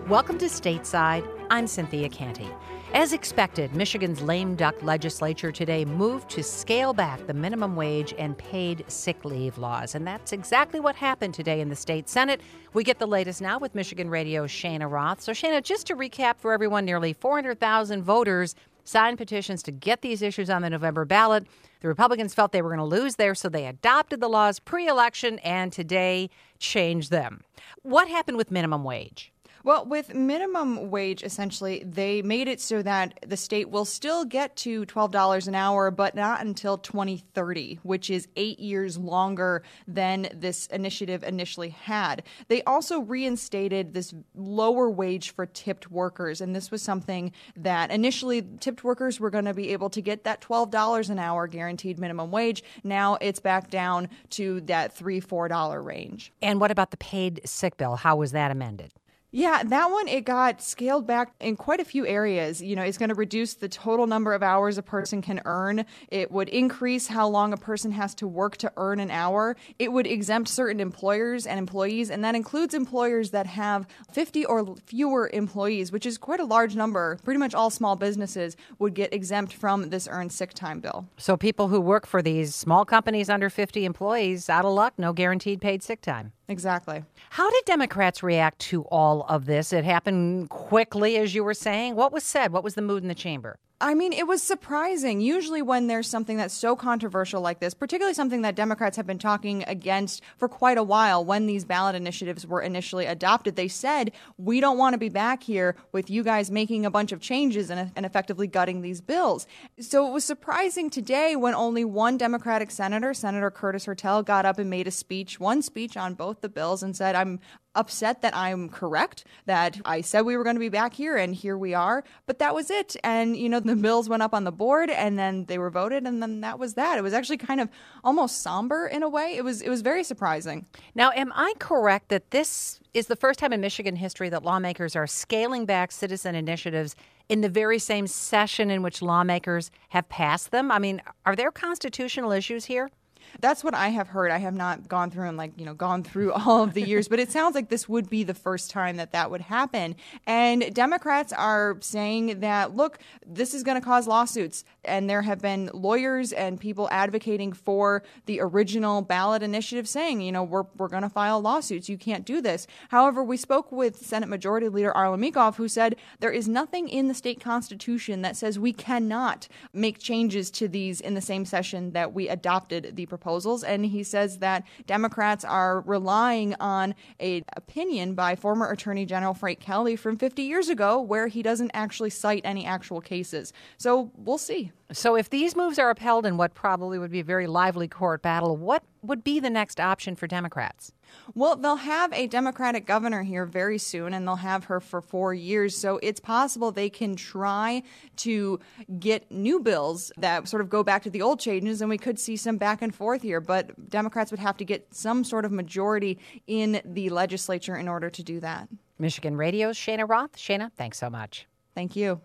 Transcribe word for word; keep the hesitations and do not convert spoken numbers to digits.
Welcome to Stateside. I'm Cynthia Canty. As expected, Michigan's lame duck legislature today moved to scale back the minimum wage and paid sick leave laws. And that's exactly what happened today in the state Senate. We get the latest now with Michigan Radio's Shana Roth. So, Shana, just to recap for everyone, nearly four hundred thousand voters signed petitions to get these issues on the November ballot. The Republicans felt they were going to lose there, so they adopted the laws pre-election and today changed them. What happened with minimum wage? Well, with minimum wage, essentially, they made it so that the state will still get to twelve dollars an hour, but not until twenty thirty, which is eight years longer than this initiative initially had. They also reinstated this lower wage for tipped workers, and this was something that initially tipped workers were going to be able to get that twelve dollars an hour guaranteed minimum wage. Now it's back down to that three dollars, four dollars range. And what about the paid sick bill? How was that amended? Yeah, that one, it got scaled back in quite a few areas. You know, it's going to reduce the total number of hours a person can earn. It would increase how long a person has to work to earn an hour. It would exempt certain employers and employees, and that includes employers that have fifty or fewer employees, which is quite a large number. Pretty much all small businesses would get exempt from this earned sick time bill. So people who work for these small companies under fifty employees, out of luck, no guaranteed paid sick time. Exactly. How did Democrats react to all of this? It happened quickly, as you were saying. What was said? What was the mood in the chamber? I mean, it was surprising. Usually when there's something that's so controversial like this, particularly something that Democrats have been talking against for quite a while, when these ballot initiatives were initially adopted, they said, we don't want to be back here with you guys making a bunch of changes and, and effectively gutting these bills. So it was surprising today when only one Democratic senator, Senator Curtis Hertel, got up and made a speech, one speech on both the bills and said, I'm upset that I'm correct, that I said we were going to be back here and here we are. But that was it. And, you know, the bills went up on the board and then they were voted and then that was that. It was actually kind of almost somber in a way. It was it was very surprising. Now, am I correct that this is the first time in Michigan history that lawmakers are scaling back citizen initiatives in the very same session in which lawmakers have passed them? I mean, are there constitutional issues here? That's what I have heard. I have not gone through and like, you know, gone through all of the years, but it sounds like this would be the first time that that would happen. And Democrats are saying that, look, this is going to cause lawsuits. And there have been lawyers and people advocating for the original ballot initiative saying, you know, we're, we're going to file lawsuits. You can't do this. However, we spoke with Senate Majority Leader Arla Meekhof, who said there is nothing in the state constitution that says we cannot make changes to these in the same session that we adopted the proposals. And he says that Democrats are relying on an opinion by former Attorney General Frank Kelly from fifty years ago where he doesn't actually cite any actual cases. So we'll see. So if these moves are upheld in what probably would be a very lively court battle, what would be the next option for Democrats? Well, they'll have a Democratic governor here very soon, and they'll have her for four years. So it's possible they can try to get new bills that sort of go back to the old changes, and we could see some back and forth here. But Democrats would have to get some sort of majority in the legislature in order to do that. Michigan Radio's Shana Roth. Shana, thanks so much. Thank you.